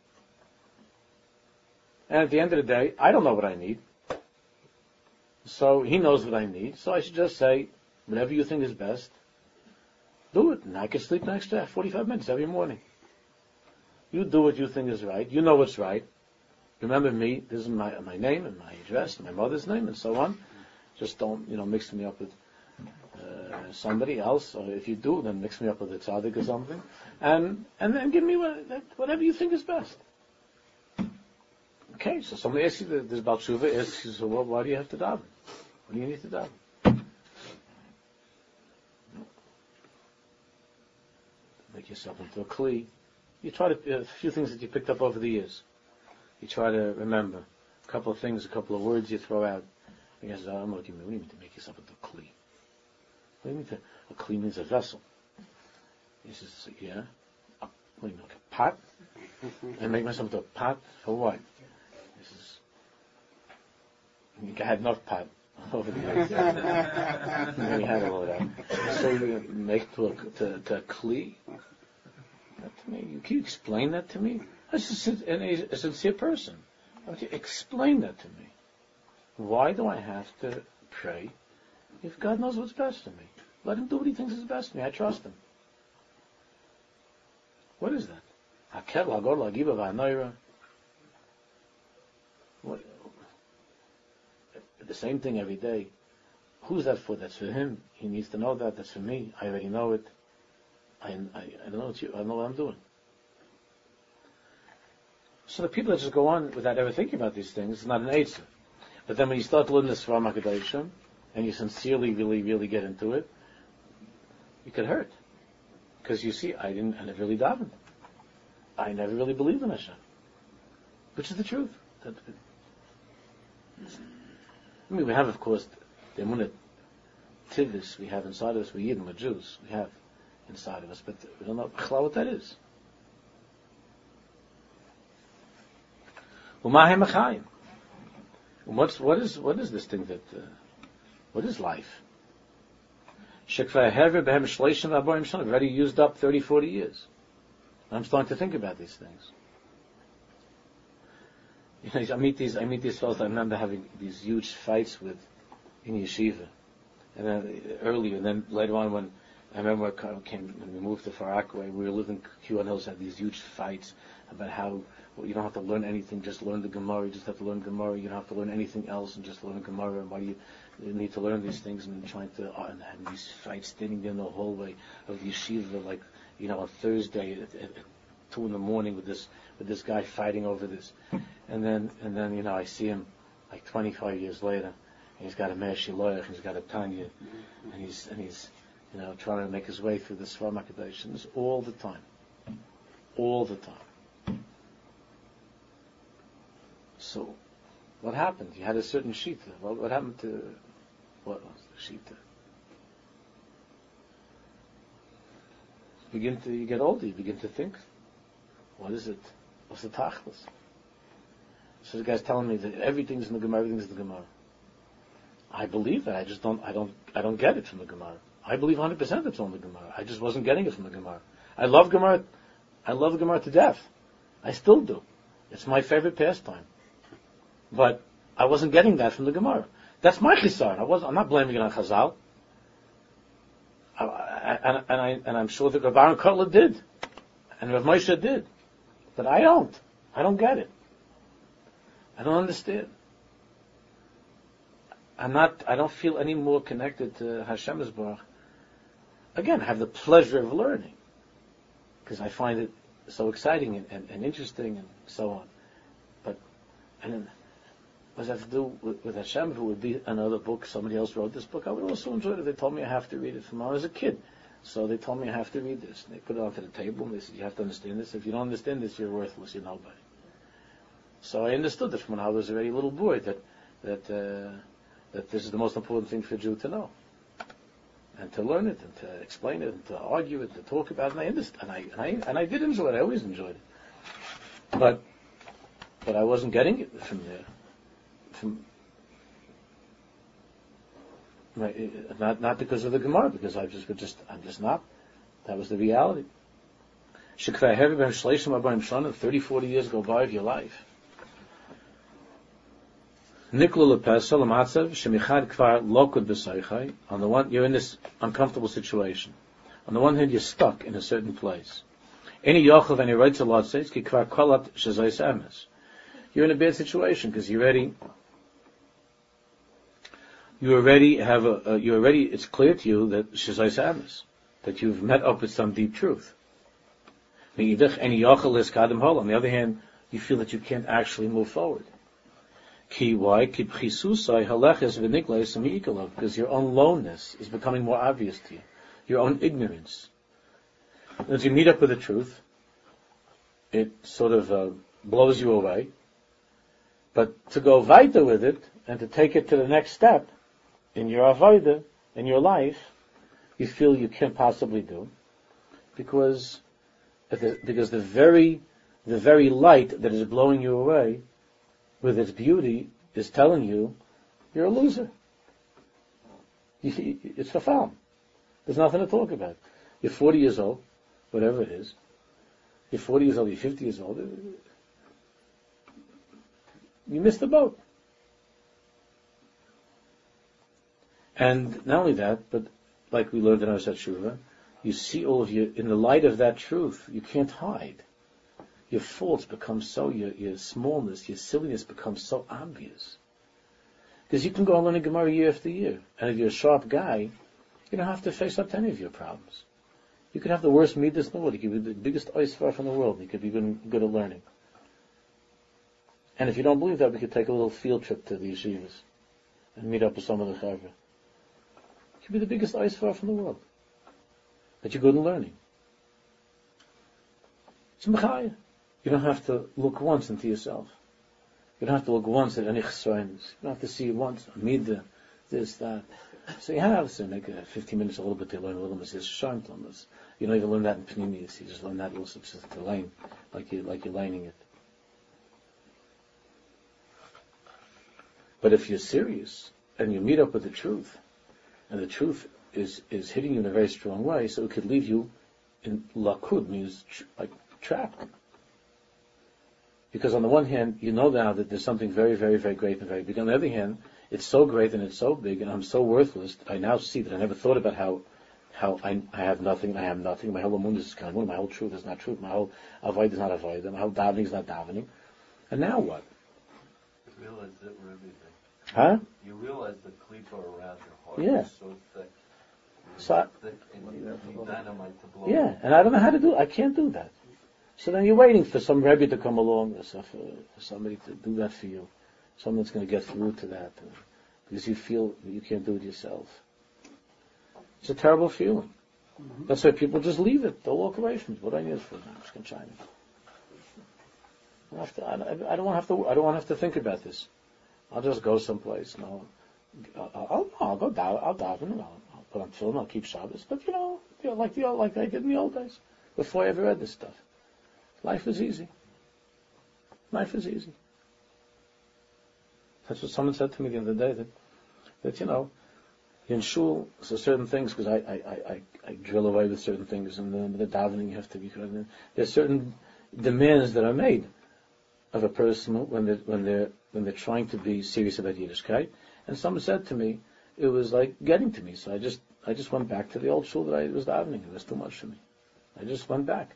And at the end of the day, I don't know what I need. So He knows what I need. So I should just say, whatever you think is best, do it. And I can sleep an extra 45 minutes every morning. You do what you think is right. You know what's right. Remember me, this is my name and my address and my mother's name and so on. Just don't, mix me up with somebody else. Or if you do, then mix me up with a tzaddik or something. And then give me whatever you think is best. Okay, so somebody asks you, this Baal Tshuva asks you, so why do you have to daven? What do you need to daven? Make yourself into a kli. You try a few things that you picked up over the years. You try to remember a couple of things, a couple of words you throw out. I guess, what do you mean to make yourself into a kli? What do you mean a kli means a vessel? He says, yeah. What do you mean, like a pot? And make myself into a pot for what? He says, I had enough pot over the years. And then you had all of that. So you make it to a kli? Can you explain that to me? I'm a sincere person. Why don't you explain that to me? Why do I have to pray if God knows what's best for me? Let Him do what He thinks is best for me. I trust Him. What is that? What? The same thing every day. Who's that for? That's for Him. He needs to know that. That's for me. I already know it. I don't know I don't know what I'm doing. So the people that just go on without ever thinking about these things, it's not an eitzah. But then when you start to learn the Sfar HaKadoshim, and you sincerely, really, really get into it, you could hurt. Because you see, I never really davened. I never really believed in Hashem. Which is the truth. We have, of course, the Emunah Tivis we have inside of us. We're Yidden, we're Jews. We have inside of us, but we don't know what that is. What is this thing that? What is life? I've already used up 30, 40 years. I'm starting to think about these things. I meet these fellows. I remember having these huge fights in yeshiva, and then earlier, and then later on when I remember when we moved to Far Rockaway, we were living, Huron Hills had these huge fights about how you don't have to learn anything, just learn the Gemara, you just have to learn Gemara, you don't have to learn anything else and just learn Gemara, and why do you need to learn these things, and trying to, and having these fights standing there in the hallway of the yeshiva, like, on Thursday at 2 a.m. with this guy fighting over this. And then, I see him like 25 years later, and he's got a Meir Shiloach, and he's got a Tanya, and he's trying to make his way through the Svar HaKadosh, and this all the time. So, what happened? He had a certain shita. What happened to, what was the shita? You get older, you begin to think, what is it? What's the tachlis? So the guy's telling me that everything's in the Gemara, everything's in the Gemara. I believe that, I don't get it from the Gemara. I believe 100% it's on the Gemara. I just wasn't getting it from the Gemara. I love Gemara to death. I still do. It's my favorite pastime. But I wasn't getting that from the Gemara. That's my chisar. I'm not blaming it on Chazal. And I'm sure that Rav Aaron Kotler did, and Rav Moshe did, but I don't. I don't get it. I don't understand. I don't feel any more connected to Hashem Yisborach. Again, I have the pleasure of learning, because I find it so exciting and interesting and so on. But, and then, what does that have to do with Hashem? If it would be another book, somebody else wrote this book, I would also enjoy it. They told me I have to read it from when I was a kid. So they told me I have to read this. And they put it onto the table, and they said, you have to understand this. If you don't understand this, you're worthless, you're nobody. So I understood it from when I was already a little boy, that this is the most important thing for a Jew to know. And to learn it, and to explain it, and to argue it, and to talk about it, and I understand. And I did enjoy it, I always enjoyed it. But I wasn't getting it from there. Not because of the Gemara, because I'm just not. That was the reality. 30, 40 years go by of your life. On the one, you're in this uncomfortable situation. On the one hand, you're stuck in a certain place. You're in a bad situation because you already it's clear to you that Shazai Samas, that you've met up with some deep truth. On the other hand, you feel that you can't actually move forward. Why? Because your own lowness is becoming more obvious to you. Your own ignorance. As you meet up with the truth, it sort of blows you away. But to go weiter with it, and to take it to the next step, in your avodah, in your life, you feel you can't possibly do, because the very light that is blowing you away with its beauty is telling you you're a loser. It's a foul. There's nothing to talk about. You're 40 years old, whatever it is. You're 40 years old, you're 50 years old. You missed the boat. And not only that, but like we learned in our Shuvah, you see all of you in the light of that truth. You can't hide. Your faults become your smallness, your silliness becomes so obvious. Because you can go and learn a Gemara year after year, and if you're a sharp guy, you don't have to face up to any of your problems. You could have the worst midas in the world. You could be the biggest oisvar from the world. You could be good at learning. And if you don't believe that, we could take a little field trip to the yeshivas and meet up with some of the chavra. You could be the biggest oisvar from the world, but you're good at learning. It's mechaya. You don't have to look once into yourself. You don't have to look once at any chesronos. You don't have to see once midah, this, that. So you have to make 15 minutes a little bit to learn a little bit. You don't even learn that in Pneumius. You just learn that little to lane, like you're lining it. But if you're serious and you meet up with the truth, and the truth is hitting you in a very strong way, so it could leave you in lakud, means like trapped. Because on the one hand, you know now that there's something very, very, very great and very big. On the other hand, it's so great and it's so big, and I'm so worthless. I now see that I never thought about how how I have nothing, I am nothing. My whole amun is kamun. My whole truth is not truth. My whole avoid is not avoid. My whole davening is not davening. And now what? You realize that we're everything. Huh? You realize the klipa around your heart Yeah. is so thick. So Thick, and you need dynamite to blow. yeah, and I don't know how to do it. I can't do that. So then you're waiting for some Rebbe to come along, or for somebody to do that for you. Someone that's going to get through to that. Because you feel that you can't do it yourself. It's a terrible feeling. Mm-hmm. That's why people just leave it. They'll walk away from it. What do I need it for? I'm just going to try it. I don't want to have to think about this. I'll just go someplace. No, I'll go down. I'll daven. I'll put on film. I'll keep Shabbos. But like I did in the old days, before I ever read this stuff. Life is easy. Life is easy. That's what someone said to me the other day. That in shul, so certain things, because I drill away with certain things, and the davening you have to be. There's certain demands that are made of a person when they're trying to be serious about Yiddishkeit. And someone said to me, it was like getting to me. So I just went back to the old shul that I was davening. It was too much for me. I just went back.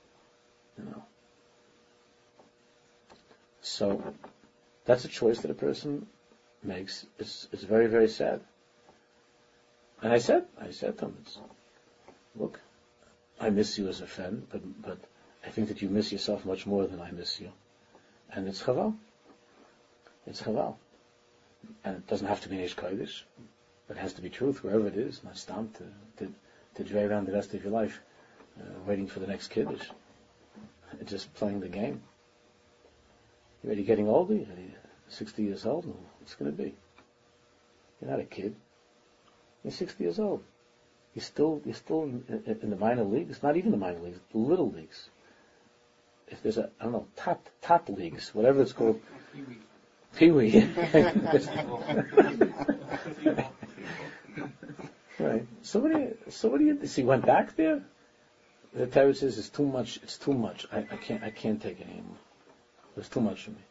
So that's a choice that a person makes. It's very, very sad. And I said to him, look, I miss you as a friend, but I think that you miss yourself much more than I miss you. And it's chaval. It's chaval. And it doesn't have to be Eish Kodesh, but it has to be truth wherever it is, not stam to drag around the rest of your life waiting for the next Kiddush. It's just playing the game. You're already getting older, you're already 60 years old. What's going to be? You're not a kid. You're 60 years old. You're still in the minor leagues. Not even the minor leagues, the little leagues. If there's top leagues, whatever it's called. Pee-wee. Right. So what do you see? He went back there? The Torah says it's too much. It's too much. I can't take it anymore. It's too much for me.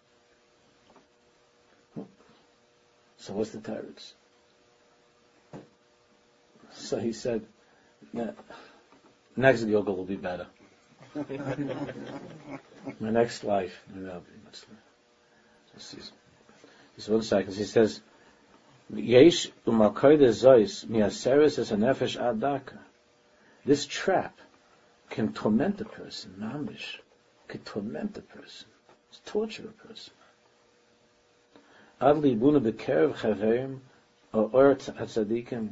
So what's the Torah? So he said, next Gilgal will be better. My next life, maybe that'll be much better. Just 1 second. He says, Yesh u'malkoide zois mi'aseres es hanefesh adaka. This trap can torment a person, mamish. Can torment a person. It's torture a person. Ad libuna bekerev chaverim or tzadikim.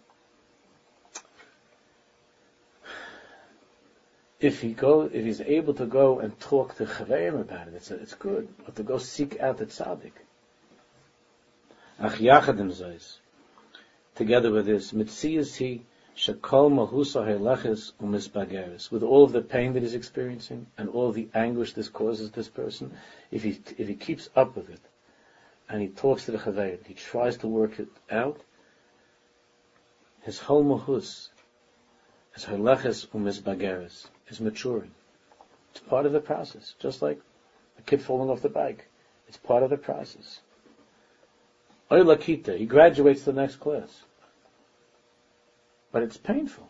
If he's able to go and talk to chaverim about it, it's good. Or to go seek out the tzaddik. Ach yachadim zois. Together with this, mitziyas he shekol mahusa heleches umisbageres. With all of the pain that he's experiencing and all of the anguish this causes this person, if he keeps up with it, and he talks to the chaverim, he tries to work it out, his whole mahus, his heleches umisbageres, is maturing. It's part of the process. Just like a kid falling off the bike. It's part of the process. Oilakita, he graduates to the next class. But it's painful.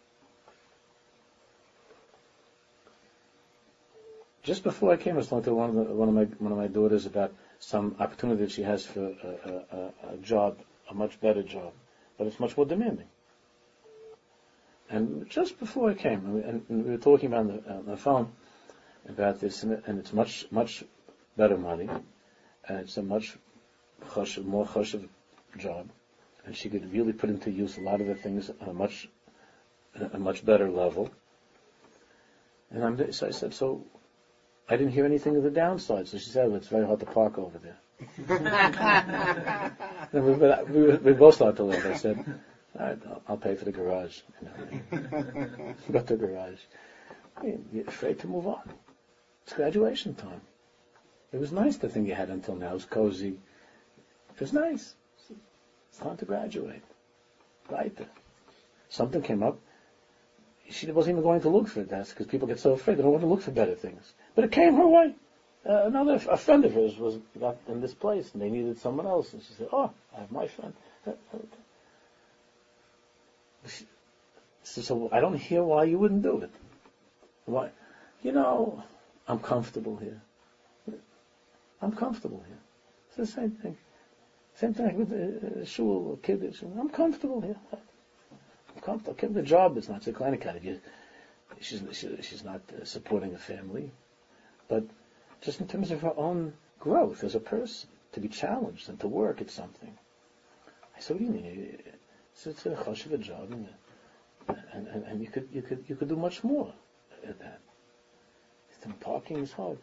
Just before I came, I was talking to one of my daughters about some opportunity that she has for a job, a much better job, but it's much more demanding. And just before I came, and we were talking about on the phone about this, and it's much, much better money, and it's a much more choshev job, and she could really put into use a lot of the things on a much better level. And so I said, so I didn't hear anything of the downside. So she said, well, it's very hard to park over there. And we both started to laugh. I said, all right, I'll pay for the garage. Got the garage. You're afraid to move on. It's graduation time. It was nice, the thing you had until now. It was cozy. It was nice. It's time to graduate. Right. Something came up. She wasn't even going to look for that because people get so afraid. They don't want to look for better things. But it came her way. A friend of hers got in this place and they needed someone else. And she said, oh, I have my friend. So I don't hear why you wouldn't do it. Why? I'm comfortable here. I'm comfortable here. It's the same thing. Same thing with shul or kiddush. I'm comfortable here. I'm comfortable. Okay, the job is not so kleine kind. She's not supporting a family, but just in terms of her own growth as a person, to be challenged and to work at something. I said, what do you mean? It's a chashuv job, and you could do much more at that. Parking is hard,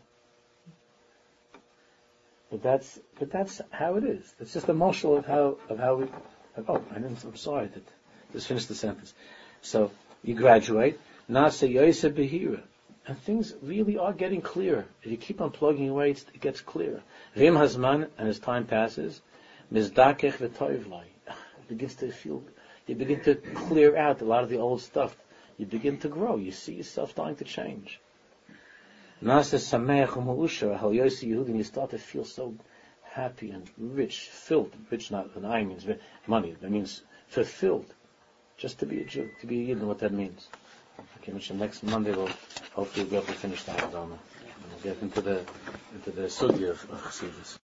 but that's how it is. It's just a marshal of how we. I'm sorry that just finished the sentence. So you graduate, nasa yoyse behira, and things really are getting clearer. If you keep on plugging away, it gets clearer. Vim hazman, and as time passes, mizdakech v'toivlai, begins to feel. You begin to clear out a lot of the old stuff. You begin to grow. You see yourself starting to change. Nasa sameach u'ma'usha hal yosi Yehudim. You start to feel so happy and rich, filled. Rich, not an I means money. That means fulfilled. Just to be a Jew, to be a Yidden, what that means. Okay, Mishnah, next Monday we'll hopefully be able to finish the Haggadah. And we'll get into the sugya of Chassidus.